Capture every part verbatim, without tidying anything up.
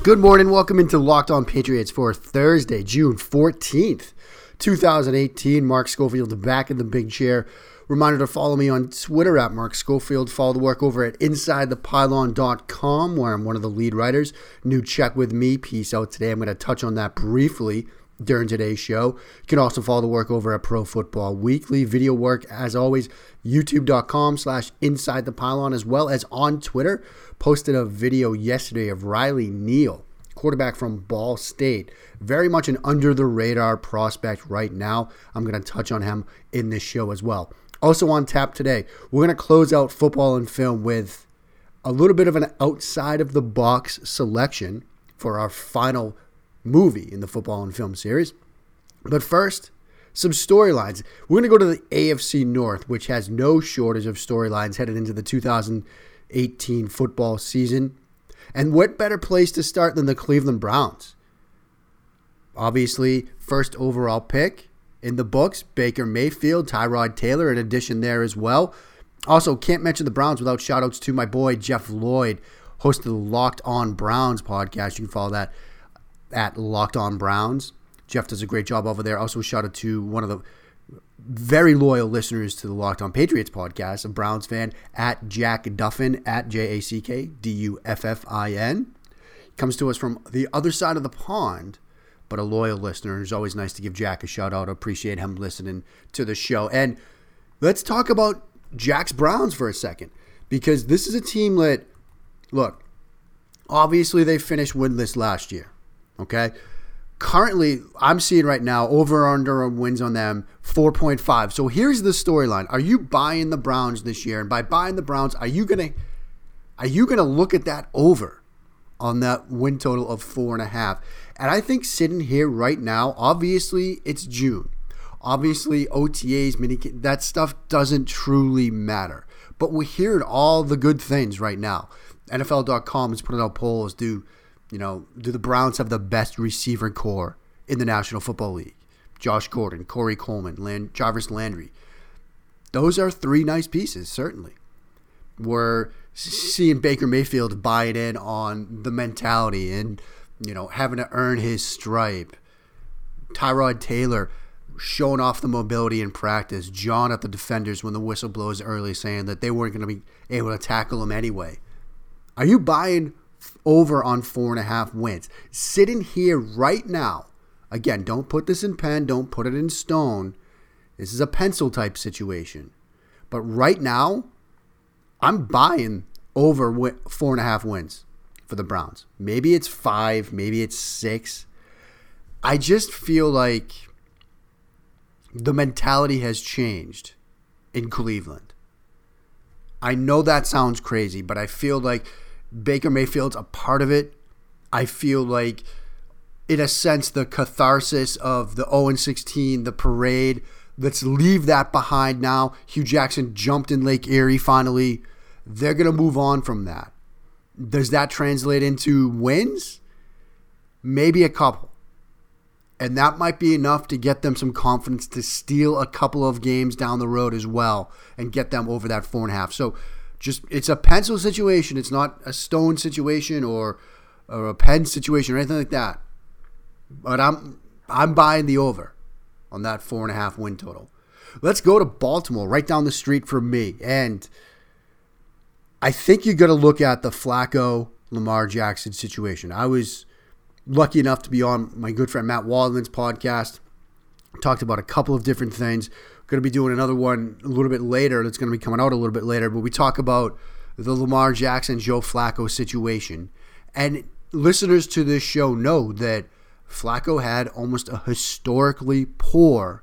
Good morning. Welcome into Locked On Patriots for Thursday, June fourteenth, twenty eighteen. Mark Schofield back in the big chair. Reminder to follow me on Twitter at Mark Schofield. Follow the work over at inside the pylon dot com, where I'm one of the lead writers. New check with me. Peace out today. I'm going to touch on that briefly during today's show. You can also follow the work over at Pro Football Weekly. Video work, as always, youtube.com slash inside the pylon, as well as on Twitter. Posted a video yesterday of Riley Neal, quarterback from Ball State. Very much an under-the-radar prospect right now. I'm going to touch on him in this show as well. Also on tap today, we're going to close out football and film with a little bit of an outside-of-the-box selection for our final movie in the football and film series. But first, some storylines. We're going to go to the A F C North, which has no shortage of storylines headed into the two thousand eighteen football season. And what better place to start than the Cleveland Browns? Obviously, first overall pick in the books, Baker Mayfield, Tyrod Taylor, an addition there as well. Also, can't mention the Browns without shout-outs to my boy Jeff Lloyd, host of the Locked On Browns podcast. You can follow that at Locked On Browns. Jeff does a great job over there. Also, shout out to one of the very loyal listeners to the Locked On Patriots podcast, a Browns fan, at Jack Duffin, at J A C K D U F F I N. Comes to us from the other side of the pond, but a loyal listener. It's always nice to give Jack a shout out. I appreciate him listening to the show. And let's talk about Jack's Browns for a second, because this is a team that, look, obviously they finished winless last year, okay? Currently, I'm seeing right now, over or under on wins on them, four point five. So here's the storyline. Are you buying the Browns this year? And by buying the Browns, are you gonna are you gonna look at that over on that win total of four and a half? And I think sitting here right now, obviously it's June. Obviously O T As, mini that stuff doesn't truly matter. But we're hearing all the good things right now. N F L dot com is putting out polls. Do You know, do the Browns have the best receiver core in the National Football League? Josh Gordon, Corey Coleman, Land, Jarvis Landry. Those are three nice pieces, certainly. We're seeing Baker Mayfield buying in on the mentality and, you know, having to earn his stripe. Tyrod Taylor showing off the mobility in practice. John at the defenders when the whistle blows early, saying that they weren't going to be able to tackle him anyway. Are you buying over on four and a half wins? Sitting here right now, again, don't put this in pen, don't put it in stone. This is a pencil type situation. But right now, I'm buying over four and a half wins for the Browns. Maybe it's five, maybe it's six. I just feel like the mentality has changed in Cleveland. I know that sounds crazy, but I feel like Baker Mayfield's a part of it. I feel like, in a sense, the catharsis of the oh and sixteen, the parade, let's leave that behind now. Hugh Jackson jumped in Lake Erie finally. They're going to move on from that. Does that translate into wins? Maybe a couple. And that might be enough to get them some confidence to steal a couple of games down the road as well and get them over that four and a half. So, Just it's a pencil situation. It's not a stone situation or, or a pen situation or anything like that. But I'm I'm buying the over on that four and a half win total. Let's go to Baltimore, right down the street from me. And I think you got to look at the Flacco Lamar Jackson situation. I was lucky enough to be on my good friend Matt Waldman's podcast. Talked about a couple of different things. Going to be doing another one a little bit later that's going to be coming out a little bit later, but we talk about the Lamar Jackson, Joe Flacco situation. And listeners to this show know that Flacco had almost a historically poor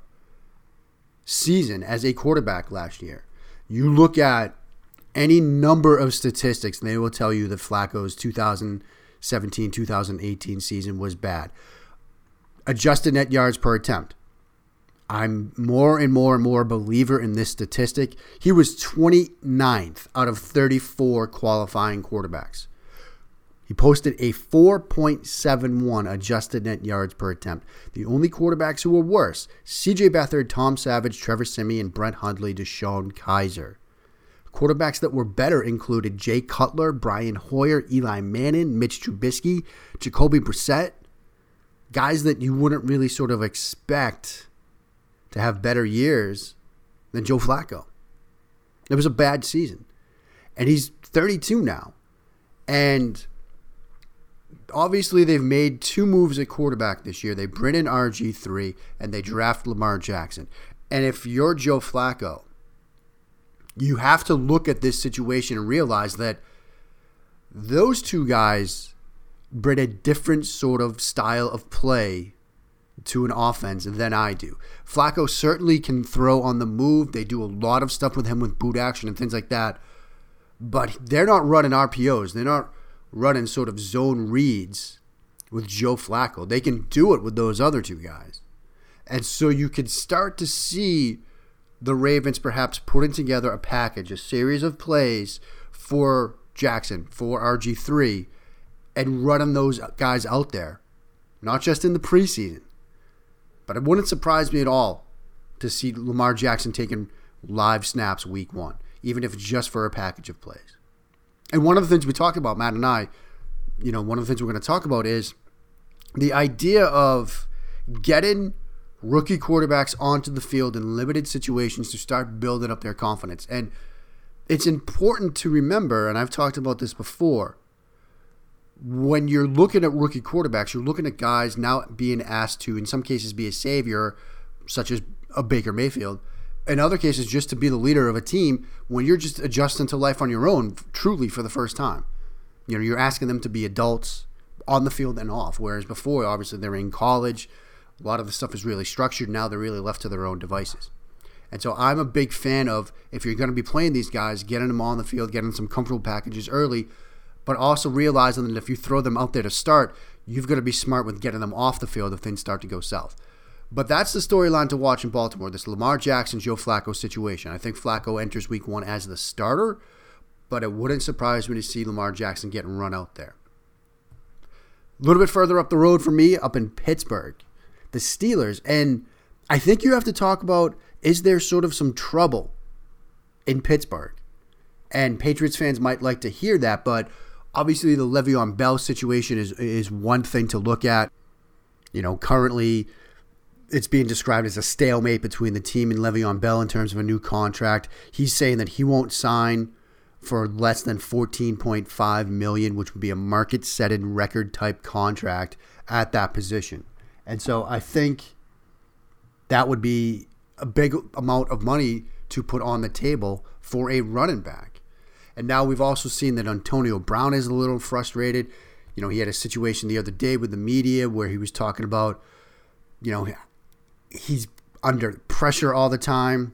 season as a quarterback last year. You look at any number of statistics, and they will tell you that Flacco's two thousand seventeen two thousand eighteen season was bad. Adjusted net yards per attempt. I'm more and more and more a believer in this statistic. He was twenty-ninth out of thirty-four qualifying quarterbacks. He posted a four point seven one adjusted net yards per attempt. The only quarterbacks who were worse, C J Beathard, Tom Savage, Trevor Siemian, Brent Hundley, Deshaun Kaiser. Quarterbacks that were better included Jay Cutler, Brian Hoyer, Eli Manning, Mitch Trubisky, Jacoby Brissett. Guys that you wouldn't really sort of expect to have better years than Joe Flacco. It was a bad season. And he's thirty-two now. And obviously they've made two moves at quarterback this year. They bring in R G three and they draft Lamar Jackson. And if you're Joe Flacco, you have to look at this situation and realize that those two guys bring a different sort of style of play to an offense than I do. Flacco certainly can throw on the move. They do a lot of stuff with him with boot action and things like that. But they're not running R P Os. They're not running sort of zone reads with Joe Flacco. They can do it with those other two guys. And so you can start to see the Ravens perhaps putting together a package, a series of plays for Jackson, for R G three, and running those guys out there. Not just in the preseason. But it wouldn't surprise me at all to see Lamar Jackson taking live snaps week one, even if it's just for a package of plays. And one of the things we talked about, Matt and I, you know, one of the things we're going to talk about is the idea of getting rookie quarterbacks onto the field in limited situations to start building up their confidence. And it's important to remember, and I've talked about this before, when you're looking at rookie quarterbacks, you're looking at guys now being asked to, in some cases, be a savior, such as a Baker Mayfield. In other cases, just to be the leader of a team when you're just adjusting to life on your own, truly for the first time. You know, you're asking them to be adults on the field and off, whereas before, obviously, they're in college. A lot of the stuff is really structured. Now they're really left to their own devices. And so I'm a big fan of, if you're going to be playing these guys, getting them on the field, getting some comfortable packages early, but also realizing that if you throw them out there to start, you've got to be smart with getting them off the field if things start to go south. But that's the storyline to watch in Baltimore, this Lamar Jackson, Joe Flacco situation. I think Flacco enters week one as the starter, but it wouldn't surprise me to see Lamar Jackson getting run out there. A little bit further up the road for me, up in Pittsburgh, the Steelers. And I think you have to talk about, is there sort of some trouble in Pittsburgh? And Patriots fans might like to hear that, but obviously, the Le'Veon Bell situation is is one thing to look at. You know, currently, it's being described as a stalemate between the team and Le'Veon Bell in terms of a new contract. He's saying that he won't sign for less than fourteen point five million dollars, which would be a market-setting record-type contract at that position. And so I think that would be a big amount of money to put on the table for a running back. And now we've also seen that Antonio Brown is a little frustrated. You know, he had a situation the other day with the media where he was talking about, you know, he's under pressure all the time.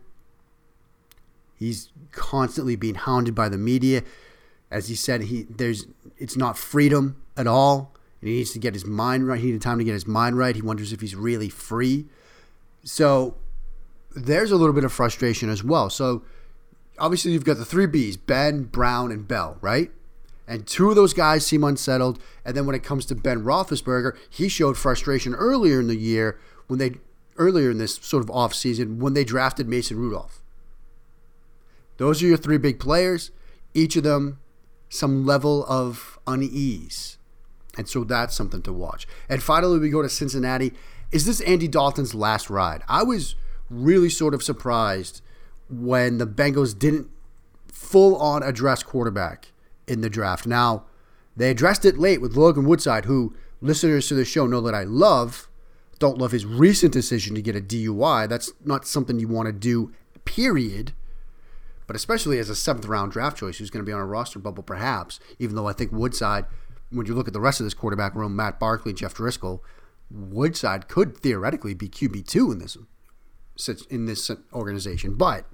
He's constantly being hounded by the media. As he said, he there's it's not freedom at all. And he needs to get his mind right. He needed time to get his mind right. He wonders if he's really free. So there's a little bit of frustration as well. So obviously, you've got the three Bs, Ben, Brown, and Bell, right? And two of those guys seem unsettled. And then when it comes to Ben Roethlisberger, he showed frustration earlier in the year, when they earlier in this sort of offseason, when they drafted Mason Rudolph. Those are your three big players. Each of them, some level of unease. And so that's something to watch. And finally, we go to Cincinnati. Is this Andy Dalton's last ride? I was really sort of surprised when the Bengals didn't full-on address quarterback in the draft. Now, they addressed it late with Logan Woodside, who listeners to the show know that I love. Don't love his recent decision to get a D U I. That's not something you want to do, period. But especially as a seventh-round draft choice who's going to be on a roster bubble perhaps, even though I think Woodside, when you look at the rest of this quarterback room, Matt Barkley, Jeff Driscoll, Woodside could theoretically be Q B two in this, in this organization. But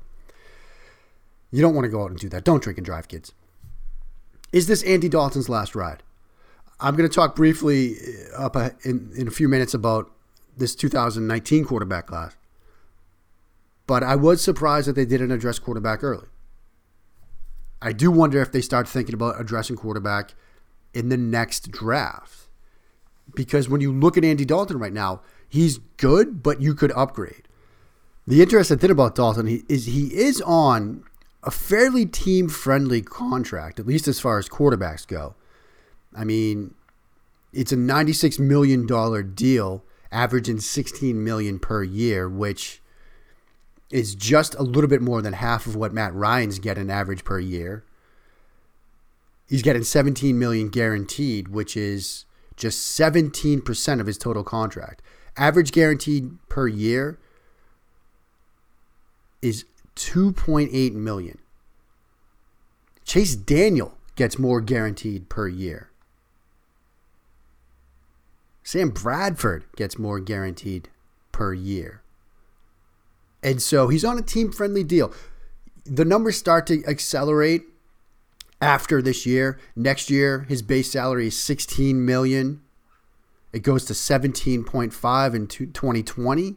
you don't want to go out and do that. Don't drink and drive, kids. Is this Andy Dalton's last ride? I'm going to talk briefly up in, in a few minutes about this two thousand nineteen quarterback class. But I was surprised that they didn't address quarterback early. I do wonder if they start thinking about addressing quarterback in the next draft. Because when you look at Andy Dalton right now, he's good, but you could upgrade. The interesting thing about Dalton is he is on a fairly team-friendly contract, at least as far as quarterbacks go. I mean, it's a ninety-six million dollars deal, averaging sixteen million dollars per year, which is just a little bit more than half of what Matt Ryan's getting average per year. He's getting seventeen million dollars guaranteed, which is just seventeen percent of his total contract. Average guaranteed per year is two point eight million dollars. Chase Daniel gets more guaranteed per year. Sam Bradford gets more guaranteed per year. And so he's on a team-friendly deal. The numbers start to accelerate after this year. Next year, his base salary is sixteen million dollars. It goes to seventeen point five in twenty twenty.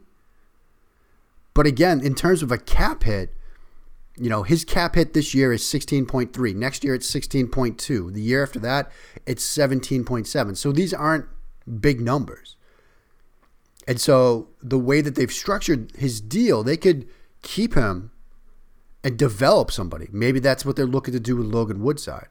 But again, in terms of a cap hit, you know, his cap hit this year is sixteen point three. Next year, it's sixteen point two. The year after that, it's seventeen point seven. So these aren't big numbers. And so the way that they've structured his deal, they could keep him and develop somebody. Maybe that's what they're looking to do with Logan Woodside.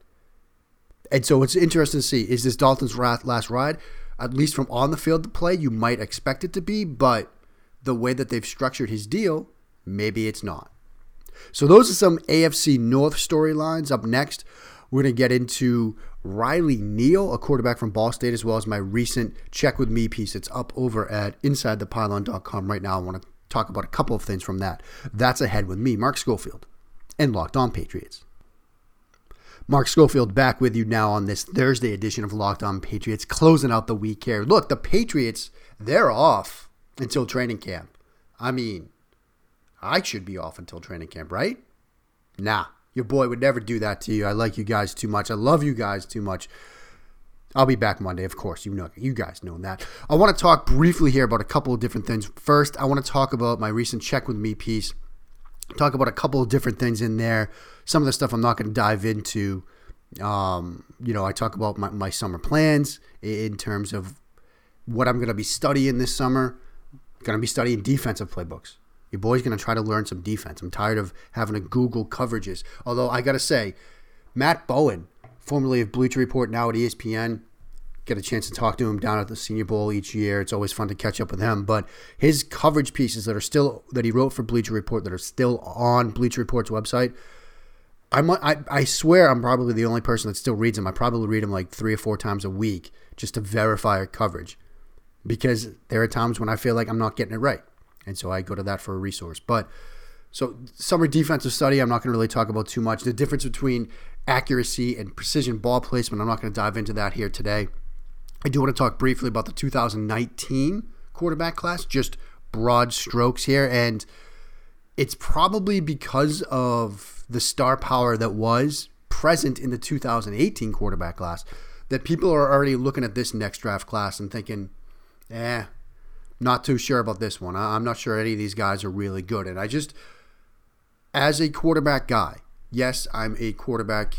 And so it's interesting to see, is this Dalton's last ride? At least from on the field to play, you might expect it to be, but the way that they've structured his deal, maybe it's not. So those are some A F C North storylines. Up next, we're going to get into Riley Neal, a quarterback from Ball State, as well as my recent Check With Me piece. It's up over at inside the pylon dot com right now. I want to talk about a couple of things from that. That's ahead with me, Mark Schofield, and Locked On Patriots. Mark Schofield back with you now on this Thursday edition of Locked On Patriots, closing out the week here. Look, the Patriots, they're off until training camp. I mean, I should be off until training camp, right? Nah, your boy would never do that to you. I like you guys too much. I love you guys too much. I'll be back Monday, of course. You know, you guys know that. I want to talk briefly here about a couple of different things. First, I want to talk about my recent Check With Me piece. Talk about a couple of different things in there. Some of the stuff I'm not going to dive into. Um, you know, I talk about my, my summer plans in terms of what I'm going to be studying this summer. Going to be studying defensive playbooks. Your boy's going to try to learn some defense. I'm tired of having to Google coverages. Although I got to say, Matt Bowen, formerly of Bleacher Report, now at E S P N, get a chance to talk to him down at the Senior Bowl each year. It's always fun to catch up with him. But his coverage pieces that are still that he wrote for Bleacher Report that are still on Bleacher Report's website, I'm, I I swear I'm probably the only person that still reads them. I probably read them like three or four times a week just to verify our coverage, because there are times when I feel like I'm not getting it right. And so I go to that for a resource. But so summer defensive study, I'm not going to really talk about too much. The difference between accuracy and precision ball placement, I'm not going to dive into that here today. I do want to talk briefly about the two thousand nineteen quarterback class, just broad strokes here. And it's probably because of the star power that was present in the two thousand eighteen quarterback class that people are already looking at this next draft class and thinking, eh, not too sure about this one. I'm not sure any of these guys are really good. And I just, as a quarterback guy, yes, I'm a quarterback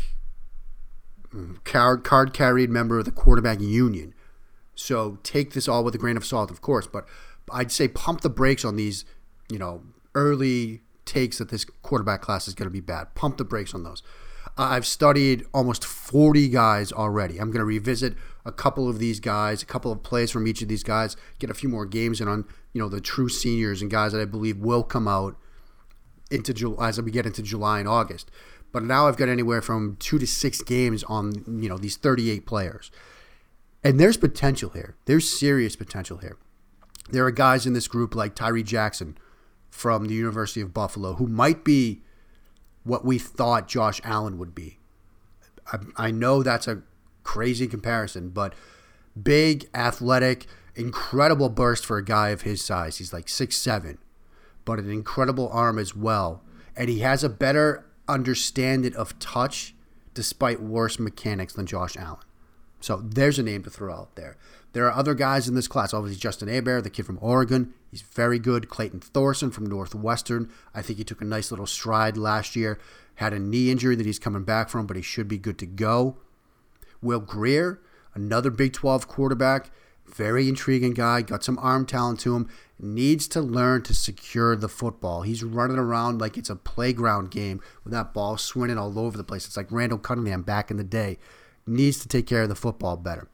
card, card carried member of the quarterback union. So take this all with a grain of salt, of course. But I'd say pump the brakes on these, you know, early takes that this quarterback class is going to be bad. Pump the brakes on those. Uh, I've studied almost forty guys already. I'm going to revisit a couple of these guys, a couple of plays from each of these guys, get a few more games in on, you know, the true seniors and guys that I believe will come out into July, as we get into July and August. But now I've got anywhere from two to six games on, you know, these thirty-eight players. And there's potential here. There's serious potential here. There are guys in this group like Tyree Jackson from the University of Buffalo who might be what we thought Josh Allen would be. I, I know that's a crazy comparison, but big, athletic, incredible burst for a guy of his size. He's like six seven, but an incredible arm as well. And he has a better understanding of touch despite worse mechanics than Josh Allen. So there's a name to throw out there. There are other guys in this class. Obviously, Justin Hebert, the kid from Oregon. He's very good. Clayton Thorson from Northwestern. I think he took a nice little stride last year. Had a knee injury that he's coming back from, but he should be good to go. Will Grier, another Big twelve quarterback. Very intriguing guy, got some arm talent to him, needs to learn to secure the football. He's running around like it's a playground game with that ball swinging all over the place. It's like Randall Cunningham back in the day. Needs to take care of the football better.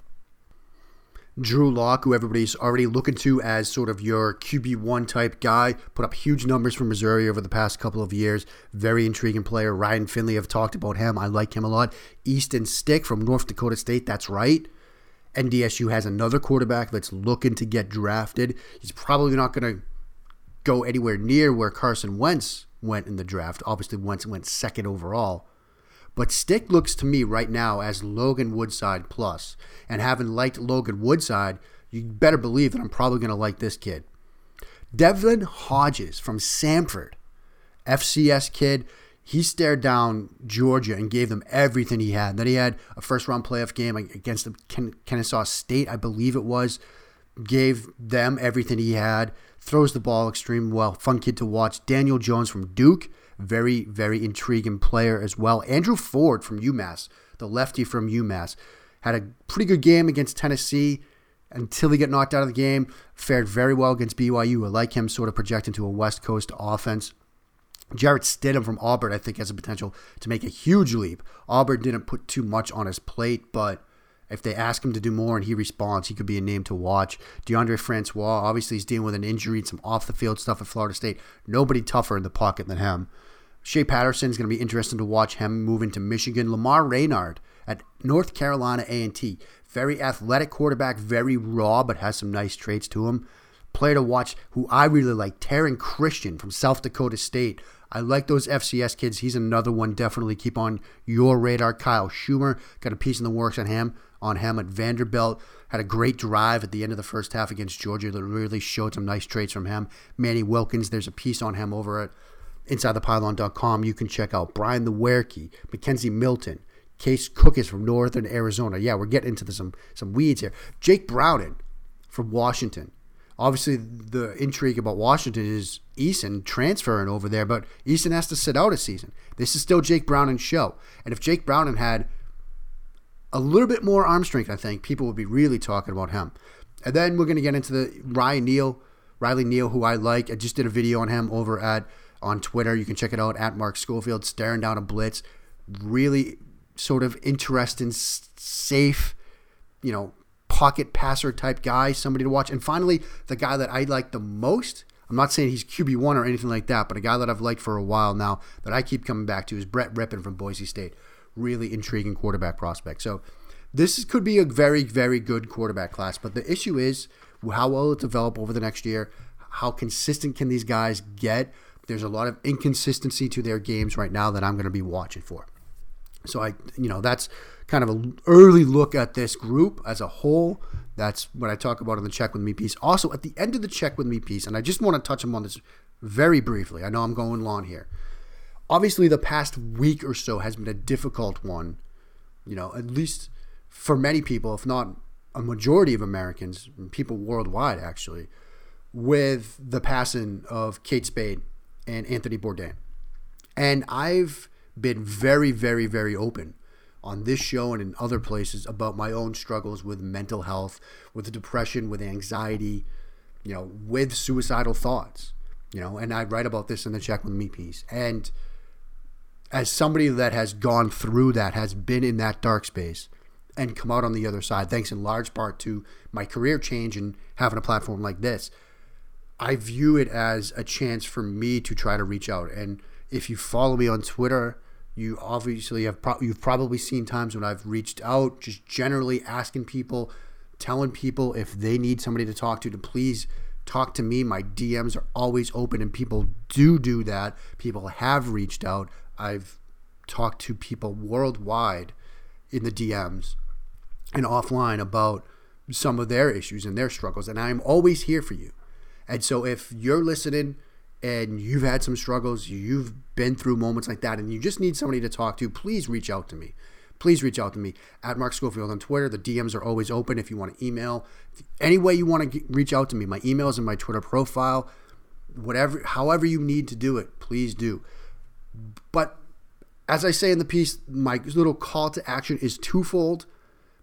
Drew Lock, who everybody's already looking to as sort of your Q B one type guy, put up huge numbers for Missouri over the past couple of years. Very intriguing player. Ryan Finley, I've talked about him. I like him a lot. Easton Stick from North Dakota State, that's right. N D S U has another quarterback that's looking to get drafted. He's probably not going to go anywhere near where Carson Wentz went in the draft. Obviously, Wentz went second overall. But Stick looks to me right now as Logan Woodside plus. And having liked Logan Woodside, you better believe that I'm probably going to like this kid. Devlin Hodges from Samford, F C S kid. He stared down Georgia and gave them everything he had. Then he had a first-round playoff game against Ken- Kennesaw State, I believe it was. Gave them everything he had. Throws the ball extremely well. Fun kid to watch. Daniel Jones from Duke. Very, very intriguing player as well. Andrew Ford from UMass, the lefty from UMass. Had a pretty good game against Tennessee until he got knocked out of the game. Fared very well against B Y U. I like him sort of projecting to a West Coast offense. Jarrett Stidham from Auburn, I think, has a potential to make a huge leap. Auburn didn't put too much on his plate, but if they ask him to do more and he responds, he could be a name to watch. DeAndre Francois, obviously he's dealing with an injury and some off-the-field stuff at Florida State. Nobody tougher in the pocket than him. Shea Patterson is going to be interesting to watch him move into Michigan. Lamar Raynard at North Carolina A and T. Very athletic quarterback, very raw, but has some nice traits to him. Player to watch who I really like, Taryn Christian from South Dakota State. I like those F C S kids. He's another one. Definitely keep on your radar. Kyle Schumer, got a piece in the works on him. On him at Vanderbilt. Had a great drive at the end of the first half against Georgia that really showed some nice traits from him. Manny Wilkins, there's a piece on him over at inside the pylon dot com. You can check out Brian the Werke, Mackenzie Milton, Case Cook is from Northern Arizona. Yeah, we're getting into the, some some weeds here. Jake Browning from Washington. Obviously, the intrigue about Washington is Eason transferring over there, but Eason has to sit out a season. This is still Jake Browning's show. And if Jake Browning had a little bit more arm strength, I think, people would be really talking about him. And then we're going to get into the Ryan Neal, Riley Neal, who I like. I just did a video on him over at on Twitter. You can check it out at Mark Schofield, staring down a blitz. Really sort of interesting, safe, you know, pocket passer type guy, somebody to watch. And finally, the guy that I like the most, I'm not saying he's Q B one or anything like that, but a guy that I've liked for a while now that I keep coming back to is Brett Rippon from Boise State. Really intriguing quarterback prospect. So this could be a very, very good quarterback class. But the issue is how well it develop over the next year. How consistent can these guys get? There's a lot of inconsistency to their games right now that I'm going to be watching for. So I, you know, that's kind of an early look at this group as a whole. That's what I talk about in the Check With Me piece. Also, at the end of the Check With Me piece, and I just want to touch on this very briefly. I know I'm going long here. Obviously, the past week or so has been a difficult one, you know, at least for many people, if not a majority of Americans, people worldwide actually, with the passing of Kate Spade and Anthony Bourdain. And I've been very, very, very open on this show and in other places about my own struggles with mental health, with depression, with anxiety, you know, with suicidal thoughts, you know, and I write about this in the Check With Me piece. And as somebody that has gone through that, has been in that dark space and come out on the other side, thanks in large part to my career change and having a platform like this, I view it as a chance for me to try to reach out. And if you follow me on Twitter, you obviously have pro- you've probably seen times when I've reached out, just generally asking people, telling people if they need somebody to talk to, to please talk to me. My D Ms are always open, and people do do that. People have reached out. I've talked to people worldwide in the D Ms and offline about some of their issues and their struggles, and I'm always here for you. And so if you're listening and you've had some struggles, you've been through moments like that, and you just need somebody to talk to, please reach out to me. Please reach out to me at Mark Schofield on Twitter. The D Ms are always open if you want to email. Any way you want to reach out to me, my email is in my Twitter profile. Whatever, however you need to do it, please do. But as I say in the piece, my little call to action is twofold.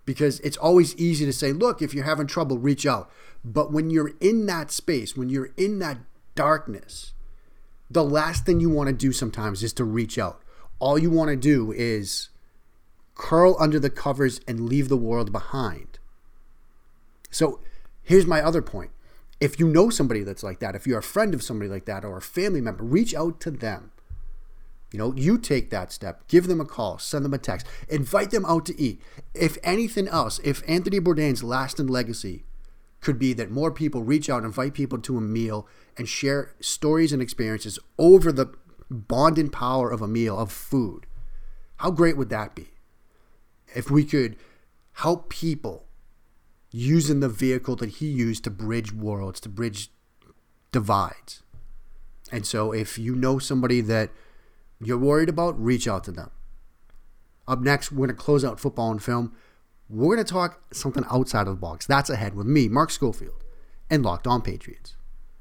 Because it's always easy to say, look, if you're having trouble, reach out. But when you're in that space, when you're in that darkness, the last thing you want to do sometimes is to reach out. All you want to do is curl under the covers and leave the world behind. So here's my other point. If you know somebody that's like that, if you're a friend of somebody like that or a family member, reach out to them. You know, you take that step. Give them a call. Send them a text. Invite them out to eat. If anything else, if Anthony Bourdain's lasting legacy could be that more people reach out, invite people to a meal, and share stories and experiences over the bonding power of a meal, of food, how great would that be? If we could help people using the vehicle that he used to bridge worlds, to bridge divides. And so if you know somebody that you're worried about, reach out to them. Up next, we're going to close out football and film. We're going to talk something outside of the box. That's ahead with me, Mark Schofield, and Locked On Patriots.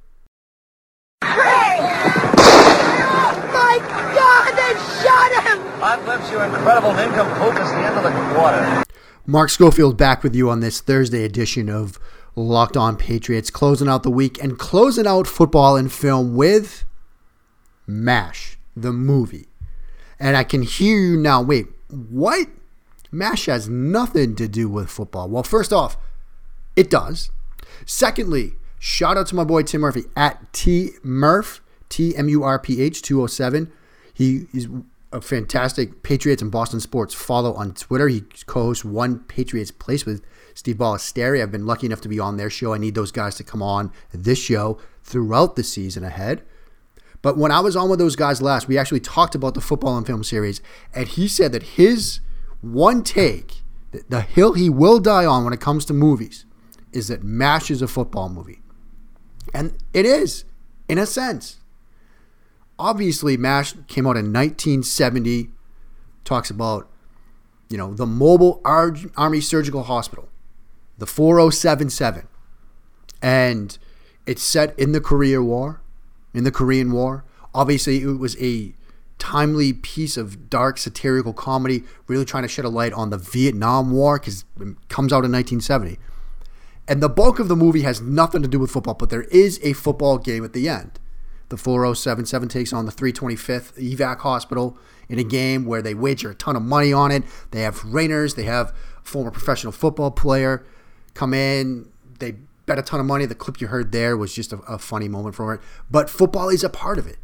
Hey! Oh my God, they shot him! Hot Lips, your incredible nincompoop is the end of the quarter. Mark Schofield back with you on this Thursday edition of Locked On Patriots, closing out the week and closing out football and film with MASH, the movie. And I can hear you now, wait, what? MASH has nothing to do with football. Well, first off, it does. Secondly, shout out to my boy Tim Murphy at T Murph, T M U R P H two oh seven. He is a fantastic Patriots and Boston sports follow on Twitter. He co-hosts One Patriots Place with Steve Ballesteri. I've been lucky enough to be on their show. I need those guys to come on this show throughout the season ahead. But when I was on with those guys last, we actually talked about the football and film series, and he said that his one take, the hill he will die on when it comes to movies, is that MASH is a football movie. And it is, in a sense. Obviously, MASH came out in nineteen seventy, talks about, you know, the Mobile Ar- Army Surgical Hospital, the four oh seven seven. And it's set in the Korea War, in the Korean War. Obviously, it was a timely piece of dark satirical comedy, really trying to shed a light on the Vietnam War, because it comes out in nineteen seventy. And the bulk of the movie has nothing to do with football, but there is a football game at the end. The four oh seven seven takes on the three twenty-fifth Evac Hospital in a game where they wager a ton of money on it. They have Rainers. They have a former professional football player come in. They bet a ton of money. The clip you heard there was just a, a funny moment for it. But football is a part of it.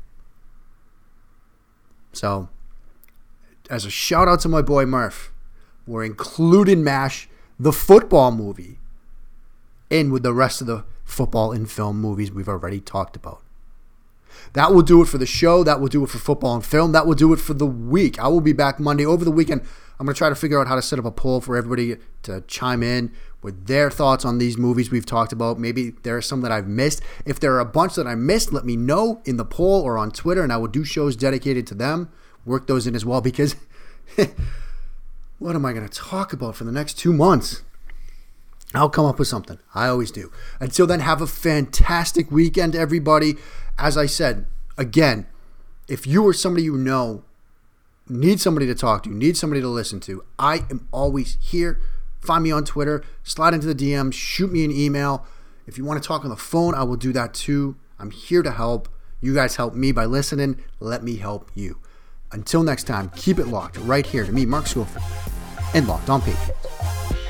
So, as a shout out to my boy Murph, we're including MASH, the football movie, in with the rest of the football and film movies we've already talked about. That will do it for the show. That will do it for football and film. That will do it for the week. I will be back Monday. Over the weekend, I'm going to try to figure out how to set up a poll for everybody to chime in with their thoughts on these movies we've talked about. Maybe there are some that I've missed. If there are a bunch that I missed, let me know in the poll or on Twitter, and I will do shows dedicated to them. Work those in as well, because what am I going to talk about for the next two months? I'll come up with something. I always do. Until then, have a fantastic weekend, everybody. As I said, again, if you or somebody you know need somebody to talk to, need somebody to listen to, I am always here. Find me on Twitter. Slide into the D Ms. Shoot me an email. If you want to talk on the phone, I will do that too. I'm here to help. You guys help me by listening. Let me help you. Until next time, keep it locked right here to me, Mark Schofield, and Locked On Patriots.